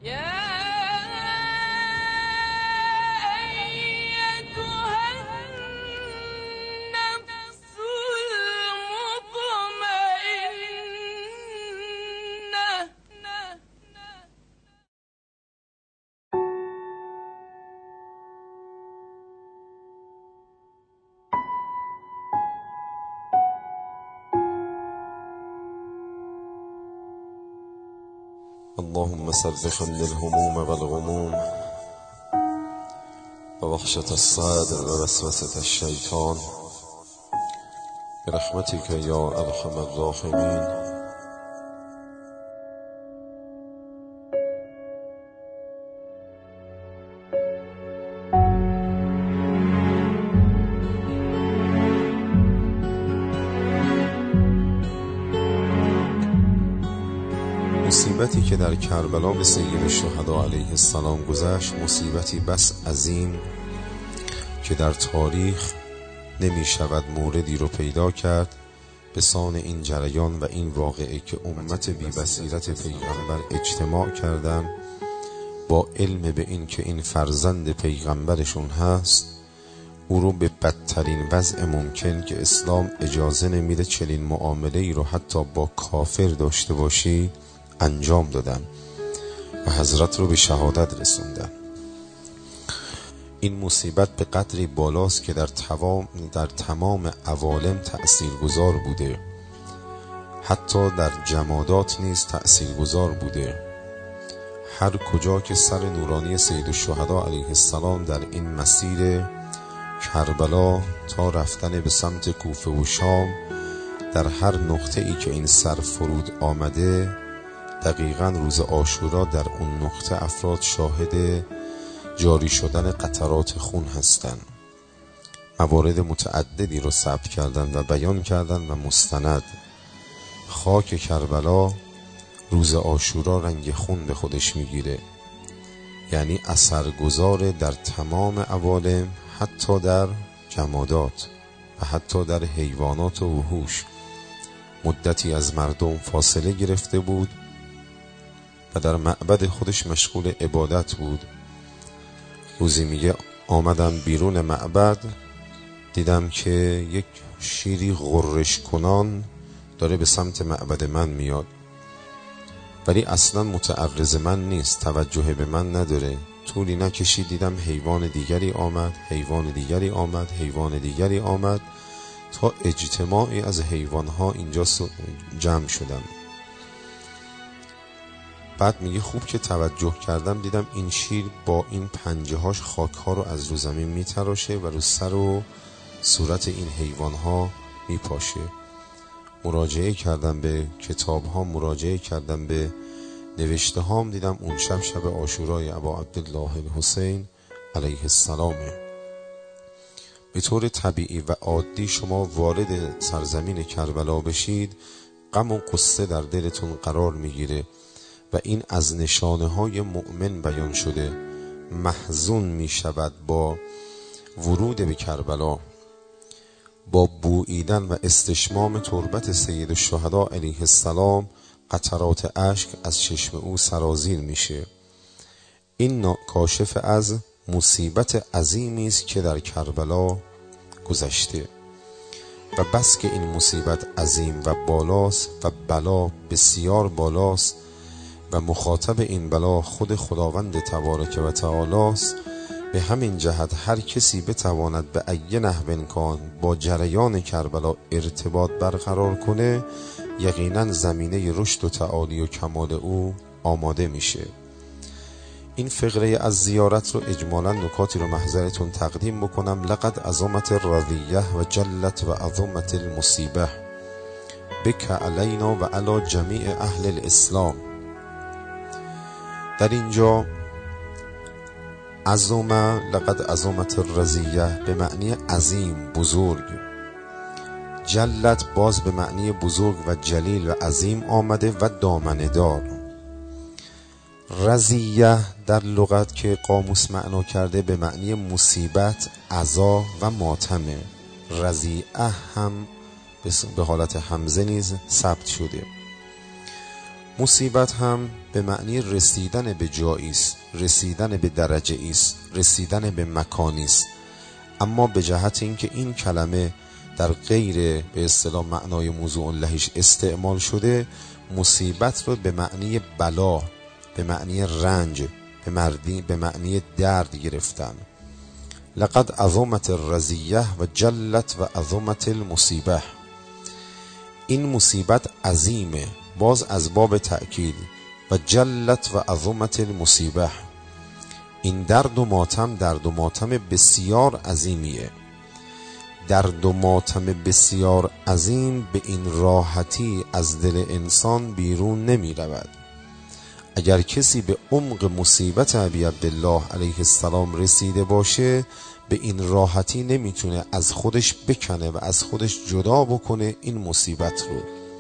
اللهم سبح الهموم والغموم ووحشة الصدر ووسوسة الشيطان برحمتك يا أرحم الراحمين. مصیبتی که در کربلا به سید الشهدا علیه السلام گذشت، مصیبتی بس عظیم که در تاریخ نمی شود موردی رو پیدا کرد به سان این جریان و این واقعه که امت بی بصیرت پیغمبر اجتماع کردن با علم به این که این فرزند پیغمبرشون هست، او رو به بدترین وضع ممکن که اسلام اجازه نمیده چنین معامله ای رو حتی با کافر داشته باشی انجام دادن و حضرت رو به شهادت رسوندن. این مصیبت به قدری بالاست که در تمام عوالم تأثیرگذار بوده، حتی در جمادات نیز تأثیرگذار بوده. هر کجا که سر نورانی سید الشهدا علیه السلام در این مسیر کربلا تا رفتن به سمت کوفه و شام، در هر نقطه ای که این سر فرود آمده، دقیقاً روز عاشورا در اون نقطه افراد شاهد جاری شدن قطرات خون هستند. موارد متعددی رو ثبت کردن و بیان کردن و مستند. خاک کربلا روز عاشورا رنگ خون به خودش میگیره، یعنی اثرگذار در تمام عوالم، حتی در جمادات و حتی در حیوانات و وحوش. مدتی از مردم فاصله گرفته بود و در معبد خودش مشغول عبادت بود. روزی میگه آمدم بیرون معبد، دیدم که یک شیری غرش کنان داره به سمت معبد من میاد، ولی اصلا متعرض من نیست، توجه به من نداره. طولی نکشید دیدم حیوان دیگری آمد، حیوان دیگری آمد، حیوان دیگری آمد، تا اجتماعی از حیوانها اینجا جمع شدن. بعد میگه خوب که توجه کردم دیدم این شیر با این پنجه هاش خاک ها رو از رو زمین میتراشه و رو سر و صورت این حیوان ها میپاشه. مراجعه کردم به کتاب ها، مراجعه کردم به نوشته هام، دیدم اون شب عاشورای ابا عبدالله الحسین علیه السلامه. به طور طبیعی و عادی شما وارد سرزمین کربلا بشید، غم و قصه در دلتون قرار میگیره و این از نشانه های مؤمن بیان شده. محزون می شود با ورود به کربلا، با بوییدن و استشمام تربت سید الشهدا علیه السلام، قطرات اشک از چشم او سرازیر میشه. این کاشف از مصیبت عظیمی است که در کربلا گذشته و بس که این مصیبت عظیم و بالاست و بلا بسیار بالاست و مخاطب این بلا خود خداوند تبارک و تعالی است، به همین جهت هر کسی بتواند به ای نحو کان با جریان کربلا ارتباط برقرار کنه، یقینا زمینه رشد و تعالی و کمال او آماده میشه. این فقره از زیارت رو اجمالا نکاتی رو محضرتون تقدیم بکنم. لقد عظمت الرضیه و جلت و عظمت المصیبه بک علینا و علی جمیع اهل الاسلام. در اینجا لقد عظمت الرضیه به معنی عظیم، بزرگ. جلت باز به معنی بزرگ و جلیل و عظیم آمده و دامنه دار. رضیه در لغت که قاموس معنا کرده به معنی مصیبت، عزا و ماتمه. رضیه هم به حالت همزه نیز ثبت شده. مصیبت هم به معنی رسیدن به جایی است، رسیدن به درجه است، رسیدن به مکانی است. اما به جهت اینکه این کلمه در غیر به اصطلاح معنای موضوع لهش استعمال شده، مصیبت رو به معنی بلا، به معنی رنج، به معنی درد گرفتن. لقد عظمت الرزیه و جلت و عظمت المصیبه. این مصیبت عظیمه، باز از باب تأکید، و جلت و عظمت المصیبه. این درد و ماتم بسیار عظیمیه. درد و ماتم بسیار عظیم به این راحتی از دل انسان بیرون نمی رود. اگر کسی به عمق مصیبت ابی عبدالله علیه السلام رسیده باشه، به این راحتی نمیتونه از خودش بکنه و از خودش جدا بکنه این مصیبت رو.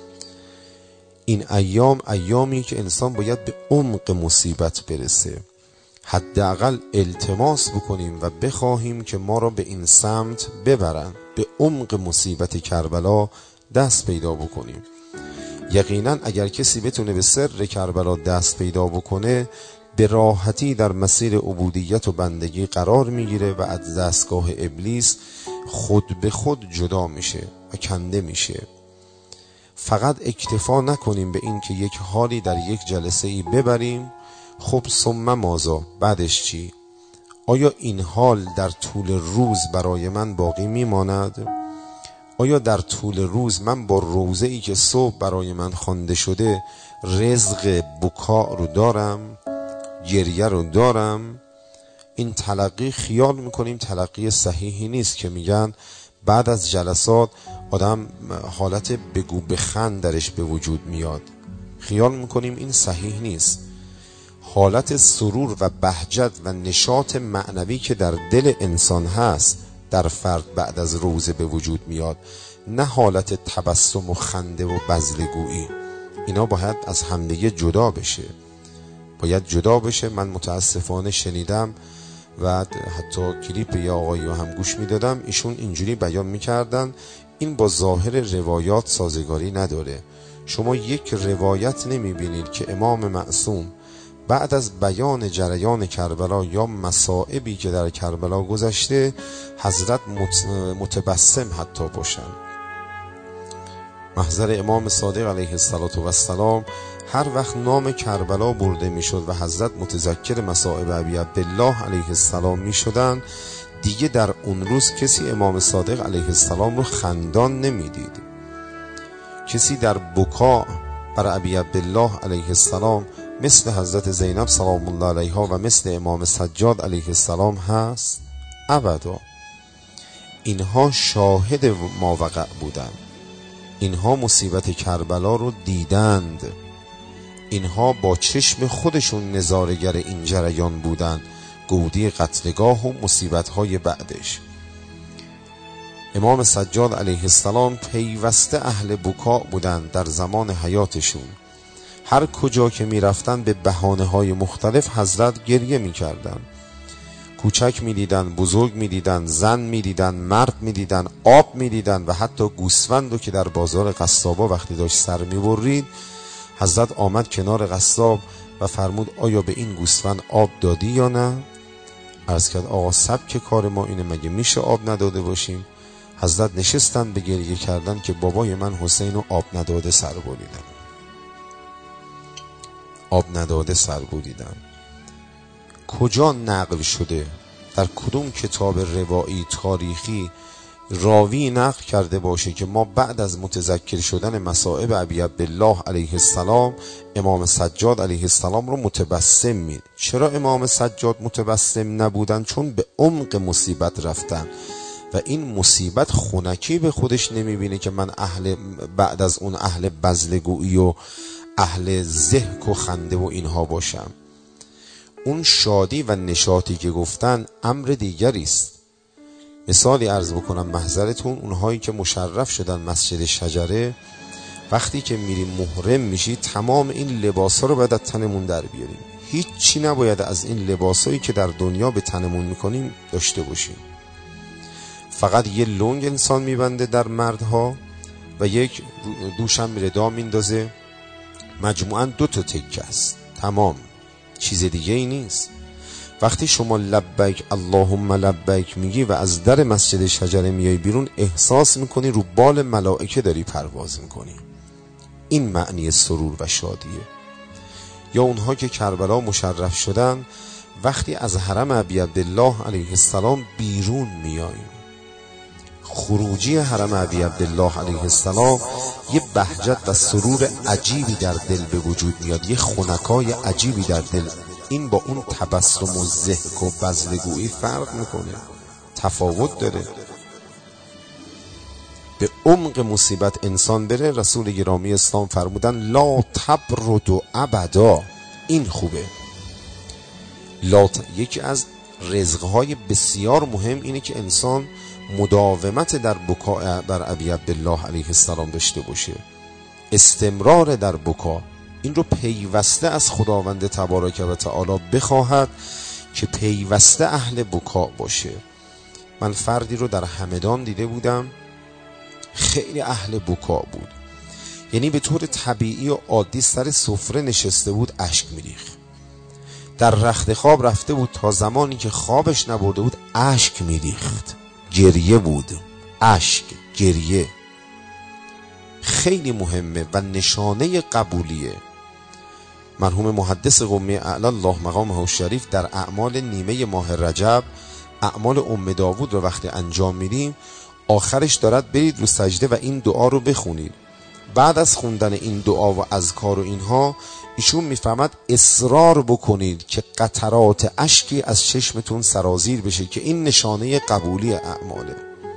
این ایامی که انسان باید به عمق مصیبت برسه. حداقل التماس بکنیم و بخواهیم که ما را به این سمت ببرن، به عمق مصیبت کربلا دست پیدا بکنیم. یقینا اگر کسی بتونه به سر کربلا دست پیدا بکنه، به راحتی در مسیر عبودیت و بندگی قرار میگیره و از دستگاه ابلیس خود به خود جدا میشه و کنده میشه. فقط اکتفا نکنیم به این که یک حالی در یک جلسه ای ببریم، خب ثم ماذا، بعدش چی؟ آیا این حال در طول روز برای من باقی میماند؟ آیا در طول روز من با روزه ای که صبح برای من خوانده شده رزق بکا رو دارم، گریه رو دارم؟ این تلقی خیال میکنیم تلقی صحیحی نیست که میگن بعد از جلسات آدم حالت بگو بخند درش به وجود میاد. خیال میکنیم این صحیح نیست. حالت سرور و بهجت و نشاط معنوی که در دل انسان هست در فرد بعد از روزه به وجود میاد، نه حالت تبسم و خنده و بزلگویی. اینا باید از همدیگه جدا بشه، باید جدا بشه. من متاسفانه شنیدم و حتی کلیپ یا آقایی هم گوش میدادم، ایشون اینجوری بیان میکردن این با ظاهر روایات سازگاری نداره. شما یک روایت نمیبینید که امام معصوم بعد از بیان جریان کربلا یا مصائبی که در کربلا گذشته حضرت متبسم حتی باشن. محضر امام صادق علیه السلام هر وقت نام کربلا برده میشد و حضرت متذکر مصائب ابی عبدالله علیه السلام میشدن، دیگه در اون روز کسی امام صادق علیه السلام رو خندان نمیدید. کسی در بکا بر ابی عبدالله علیه السلام مثل حضرت زینب سلام الله علیها و مثل امام سجاد علیه السلام هست؟ ابدا. اینها شاهد ماوقع بودند، اینها مصیبت کربلا رو دیدند، اینها با چشم خودشون نظارگر این جریان بودند، گودی قتلگاه و مصیبت‌های بعدش. امام سجاد علیه السلام پیوسته اهل بکا بودند در زمان حیاتشون. هر کجا که می رفتن به بهانه‌های مختلف حضرت گریه می کردن. کوچک می دیدن، بزرگ می دیدن، زن می دیدن، مرد می دیدن، آب می دیدن و حتی گوسفندو که در بازار قصابا وقتی داشت سر می برید، حضرت آمد کنار قصاب و فرمود آیا به این گوسفند آب دادی یا نه؟ عرض کرد آقا سبک کار ما اینه، مگه میشه آب نداده باشیم؟ حضرت نشستن به گریه کردن که بابای من حسین رو آب نداده سر بریدن، آب نداده سر بریدن. کجا نقل شده؟ در کدوم کتاب روایی تاریخی راوی نقل کرده باشه که ما بعد از متذکر شدن مصائب ابی عبدالله علیه السلام امام سجاد علیه السلام رو متبسم مید؟ چرا امام سجاد متبسم نبودن؟ چون به عمق مصیبت رفتن و این مصیبت خنکی به خودش نمیبینه که من بعد از اون اهل بزلگویی و اهل ضحک و خنده و اینها باشم. اون شادی و نشاطی که گفتن امر دیگری است. مثالی عرض بکنم محضرتون، اونهایی که مشرف شدن مسجد شجره، وقتی که میریم محرم میشی تمام این لباسا رو باید از تنمون در بیاریم. هیچی نباید از این لباسایی که در دنیا به تنمون میکنیم داشته باشیم. فقط یه لنگ انسان میبنده در مردها و یک دوشم ردا میندازه مجموعاً 2 تکه است، تمام، چیز دیگه ای نیست. وقتی شما لبیک اللهم لبیک میگی و از در مسجد شجره میای بیرون، احساس میکنی رو بال ملائکه داری پرواز میکنی. این معنی سرور و شادیه. یا اونها که کربلا مشرف شدن، وقتی از حرم ابی عبدالله علیه السلام بیرون میاییم، خروجی حرم ابی عبدالله علیه السلام یه بهجت و سرور عجیبی در دل به وجود میاد، یه خنکای عجیبی در دل. این با اون تبسم و ضحک و بذلگویی فرق میکنه، تفاوت داره. به عمق مصیبت انسان بره، رسول گرامی اسلام فرمودن لا تبرد ابدا. این خوبه. یکی از رزقهای بسیار مهم اینه که انسان مداومت در بکا بر ابی عبدالله علیه السلام داشته باشه، استمرار در بکا. این رو پیوسته از خداوند تبارک و تعالی بخواهد که پیوسته اهل بکا باشه. من فردی رو در همدان دیده بودم، خیلی اهل بکا بود. یعنی به طور طبیعی و عادی سر سفره نشسته بود، اشک میریخت. در رخت خواب رفته بود، تا زمانی که خوابش نبرده بود اشک میریخت. گریه بود، اشک، گریه. خیلی مهمه و نشانه قبولیه. مرحوم محدث قمی اعلی الله مقامه الشریف در اعمال نیمه ماه رجب، اعمال ام داوود رو وقتی انجام میدیم، آخرش دارد برید رو سجده و این دعا رو بخونید. بعد از خوندن این دعا و اذکار و اینها، ایشون میفهمد اصرار بکنید که قطرات اشکی از چشمتون سرازیر بشه، که این نشانه قبولی اعماله.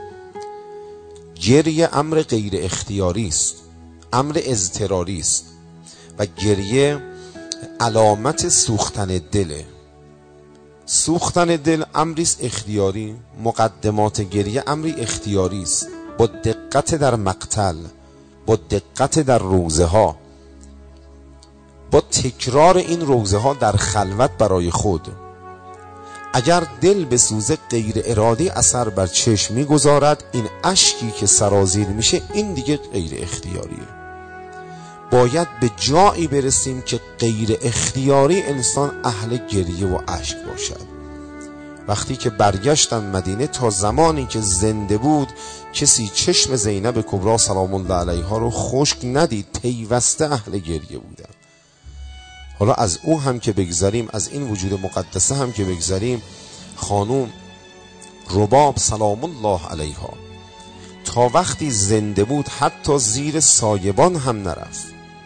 گریه امر غیر اختیاری است، امر اضطراری است و گریه علامت سوختن دله. سوختن دل امری است اختیاری، مقدمات گریه امری اختیاری است، با دقت در مقتل، با دقت در روزه ها، با تکرار این روزه ها در خلوت برای خود. اگر دل به سوزه غیر ارادی اثر بر چشم میگذارد، این اشکی که سرازیر میشه این دیگه غیر اختیاریه. باید به جایی برسیم که غیر اختیاری انسان اهل گریه و اشک باشد. وقتی که برگشتن مدینه، تا زمانی که زنده بود کسی چشم زینب کبری سلام الله علیها رو خشک ندید، پیوسته اهل گریه بودن. حالا از او هم که بگذاریم، از این وجود مقدسه هم که بگذاریم، خانوم رباب سلام الله علیها تا وقتی زنده بود حتی زیر سایبان هم نرفت،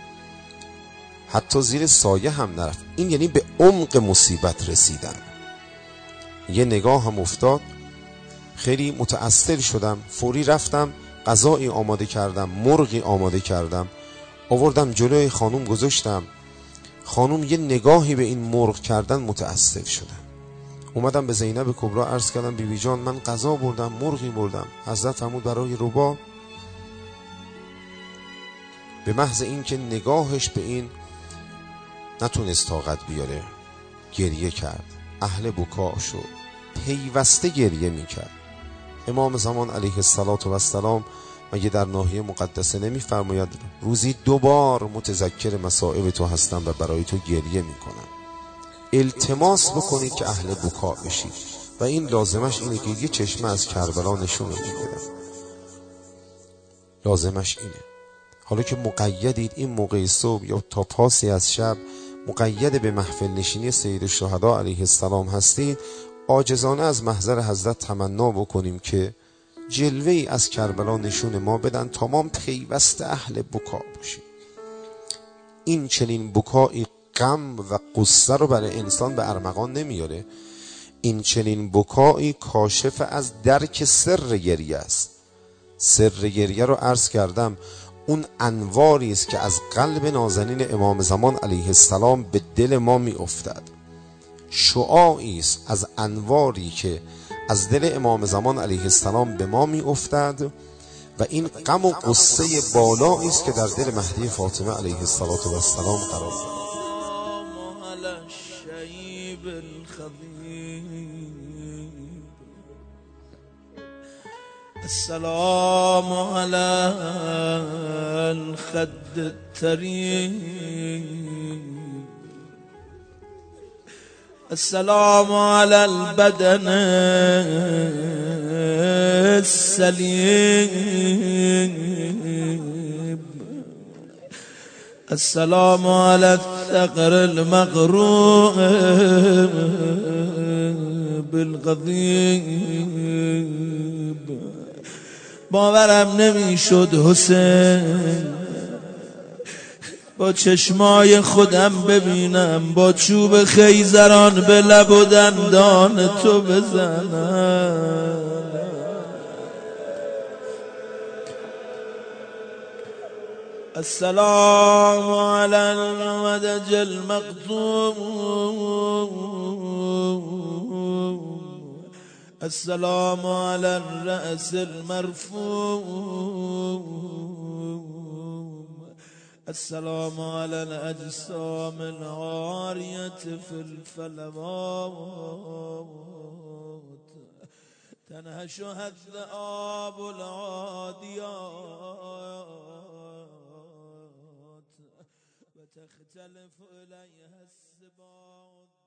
حتی زیر سایه هم نرفت. این یعنی به عمق مصیبت رسیدن. یه نگاه هم افتاد، خیلی متأثر شدم، فوری رفتم غذایی آماده کردم، مرغی آماده کردم، آوردم جلوی خانوم گذاشتم. خانوم یه نگاهی به این مرغ کردن متأثر شدن. اومدم به زینب کبری عرض کردم بیبی جان من غذا بردم، مرغی بردم، حضرت فرمود برای رباب. به محض این که نگاهش به این نتونست طاقت بیاره، گریه کرد، اهل بکا شد، پیوسته گریه میکرد. امام زمان علیه السلام مگه در ناحیه مقدسه نمیفرماید روزی 2 بار متذکر مصائب تو هستم و برای تو گریه میکنم؟ التماس بکنید که اهل بکا بشید و این لازمش اینه که یه چشمه از کربلا نشون میده. لازمش اینه. حالا که مقیدید این موقع صبح یا تا پاسی از شب مقید به محفل نشینی سید الشهدا علیه السلام هستید، عاجزانه از محضر حضرت تمنا بکنیم که جلوه‌ای از کربلا نشون ما بدن، تمام پیوسته اهل بکا باشیم. این چنین بکایی غم و قصه رو برای انسان به ارمغان نمیاره. این چنین بکایی کاشف از درک سر گریه است. سر گریه رو عرض کردم، اون انواری است که از قلب نازنین امام زمان علیه السلام به دل ما می افتد. شعاعی است از انواری که از دل امام زمان علیه السلام به ما می افتد و این غم و قصه بالایی است که در دل مهدی فاطمه علیه السلام قرار دارد. السلام على الخد التريم، السلام على البدن السليم، السلام على الثغر المغروب بالغضيب. باورم نمیشد حسین با چشمای خودم ببینم، با چوب خیزران به لب و دندان تو بزنم. السلام على المدج المقطوم، السلام على الرأس المرفوع، السلام على الأجسام العارية في الفلوات، تنهشها الذئاب العاديات وتختلف إليها السباع.